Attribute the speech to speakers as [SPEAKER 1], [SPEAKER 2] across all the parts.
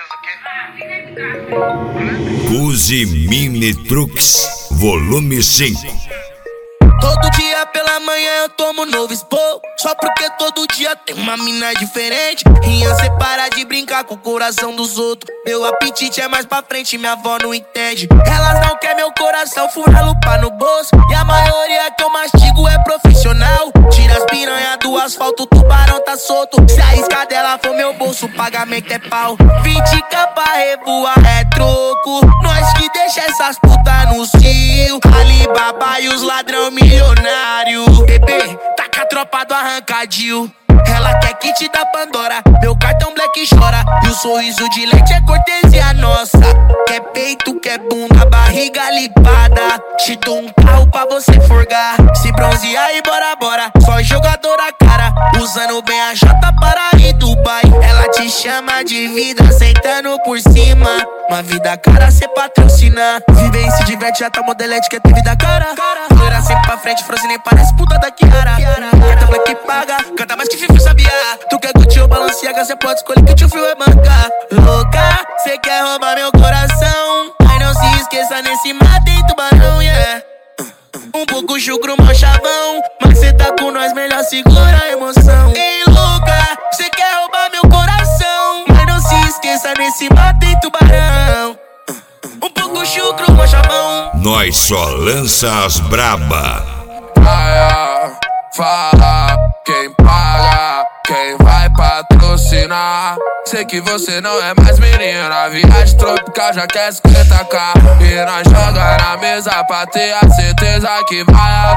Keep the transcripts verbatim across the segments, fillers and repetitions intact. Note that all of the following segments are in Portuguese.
[SPEAKER 1] Cusi Mini Trucks, volume cinco.
[SPEAKER 2] Todo dia pela manhã eu tomo novo expor, só porque todo dia tem uma mina diferente. Rian, cê para de brincar com o coração dos outros. Meu apetite é mais pra frente, minha avó não entende. Elas não querem meu coração, fura lupa no bolso. E a maioria que eu mastigo é profissional. Tira as piranha do asfalto, o tubarão tá solto. Se a isca dela for meu bolso, o pagamento é pau. vinte k pra revoar é troco. Nós que deixa essas putas no cio. Alibaba e os ladrão milionário. Bebê, tá com a tropa do arrancadinho. Ela quer kit da Pandora, meu cartão black chora. E o sorriso de leite é cortesia nossa. Quer peito, quer bunda, barriga lipada. Te dou um carro pra você forgar. Se bronzear e bora, bora. Só jogadora cara, usando bem a jota para ir Dubai. Ela te chama de vida, sentando por cima. Uma vida cara, cê patrocina. Vive e se diverte, já tá modelete, quer ter vida cara. Loira sempre pra frente, Frozen nem parece puta da Kiara. Cartão black paga, canta mais que Fifi sabia. Tu quer curtir o Balenciaga, cê pode escolher que o tio Fio é bancar. Louca, cê quer roubar meu coração. Mas não se esqueça, nesse mar tem tubarão, yeah. Um pouco chucro, mal chavão, mas cê tá com nós, melhor segura a emoção. Ei, louca, cê quer roubar meu coração. Mas não se esqueça, nesse mar tem tubarão. Um pouco chucro, mal chavão.
[SPEAKER 1] Nós só lança as braba.
[SPEAKER 3] Praia, fala, quem paga, quem vai patrocinar. Sei que você não é mais menina, viagem tropical já quer cinquenta k. E nós joga na mesa pra ter a certeza que vai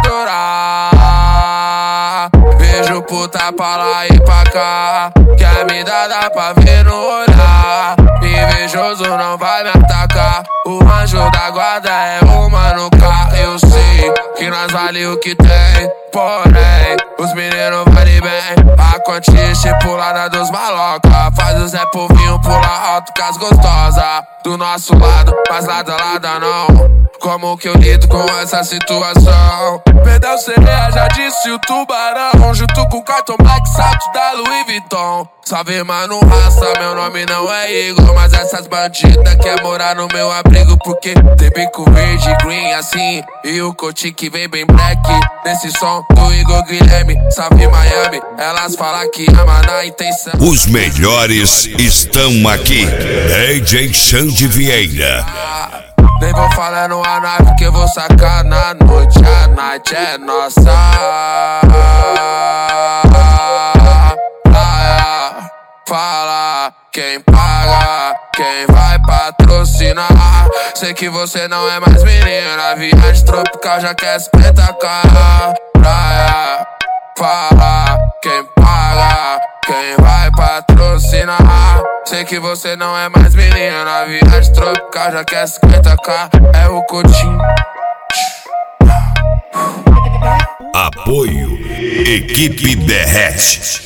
[SPEAKER 3] adorar. Vejo puta pra lá e pra cá, quer me dar, dá pra ver no olhar. Invejoso não vai me atacar, o anjo da guarda é uma no carro. Eu sei que nós vale o que tem, porém os meninos valem bem. A quantia estipulada dos maloca faz o Zé Povinho pular alto com as gostosas do nosso lado, mas lado a lado não. Como que eu lido com essa situação? Perdeu sereia, já disse o tubarão. Junto com o cartão black, salto da Louis Vuitton. Salve mano, raça, meu nome não é Igor. Mas essas bandidas quer morar no meu abrigo, porque tem bico verde, green assim, e o coach que vem bem black. Nesse som do Igor Guilherme, salve Miami. Elas falam que ama na intenção.
[SPEAKER 1] Os melhores estão aqui. D J Xande Vieira.
[SPEAKER 3] Nem vou falando a nave que eu vou sacar na noite. A night é nossa. Praia, fala, quem paga, quem vai patrocinar. Sei que você não é mais menina, viagem tropical já quer cinquenta k. Praia, fala, quem paga, quem vai patrocinar. Sei que você não é mais menina, viagem tropical já quer cinquenta k. É o Coutinho.
[SPEAKER 1] Apoio Equipe Derrete.